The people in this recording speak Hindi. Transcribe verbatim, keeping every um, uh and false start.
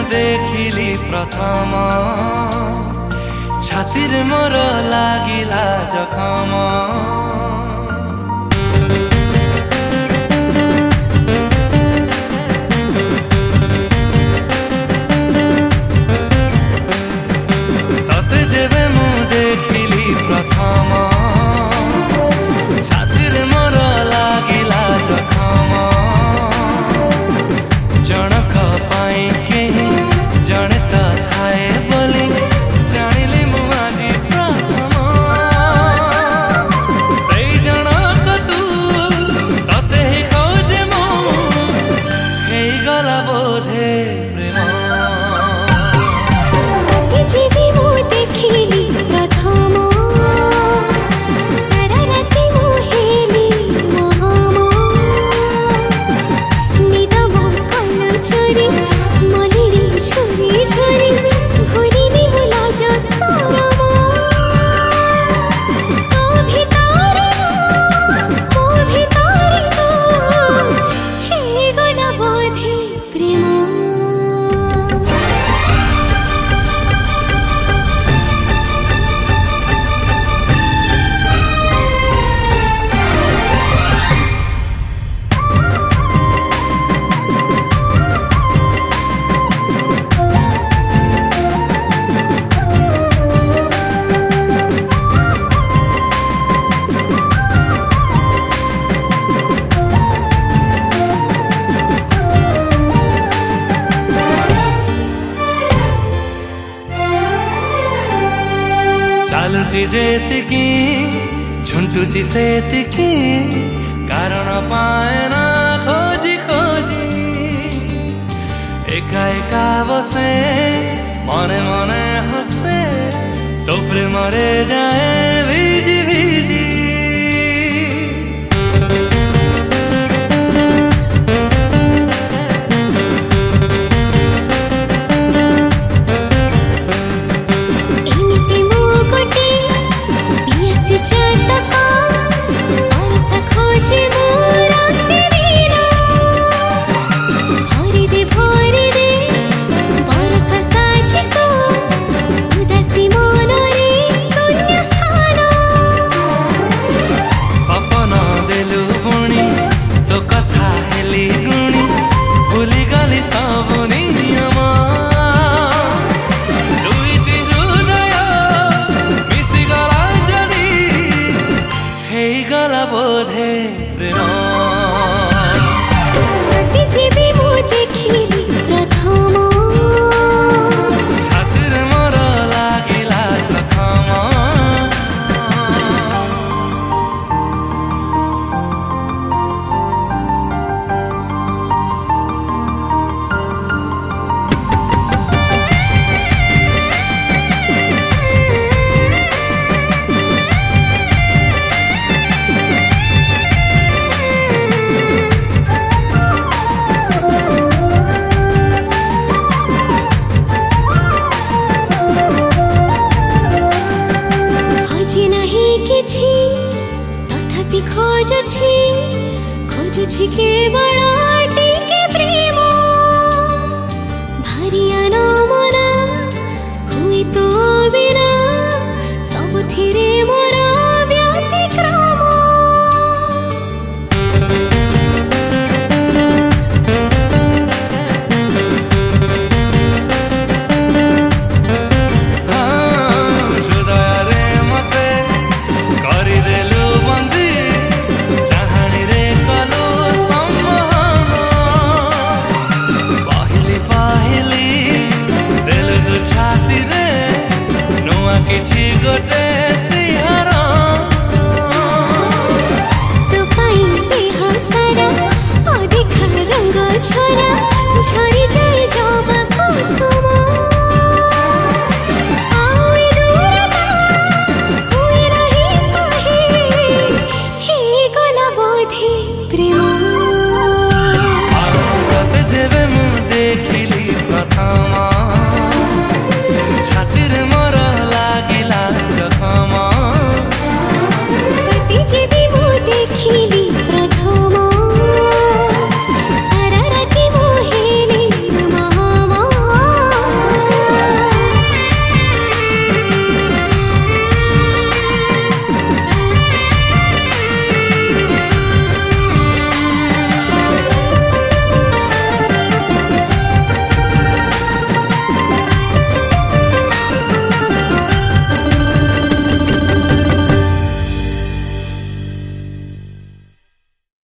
देखिली प्रथम छातिर मोर लागिला जखम। तते जेबे मु देखिली प्रथम छातिर मोर लागिला जखम। जनक पाई केही जने त थाए बोली जानिली मु आजी प्रथम। सेई जनक तू तते ही खोजे मु हेई गला बोधे प्रेम। जीवी मु देखिली प्रथम सारा राति मु हेली मोहम। निद मोर कल चोरी मलिनी छोरी छोरी भरिली मु लाज सरम। तो भितरे मो भितरे तू हे गला बोधे प्रेम। चालुची जेतिकी झुंटुची सेतिकी कारण पाएना खोजी खोजी। एका एका बसे मने मने हसे तो प्रेमरे जाए भिजी भिजी। बोधे प्रेम। जीवी मु देखिली प्रथम छातिर मोर लागिला जखम। तथापि खोजुछि खोजुछि केवल टिके प्रेम। भारिया न मना हुए तो बिना सबथिरे मोर व्यतिक्रम। छाती रे नुआ किछि गोटे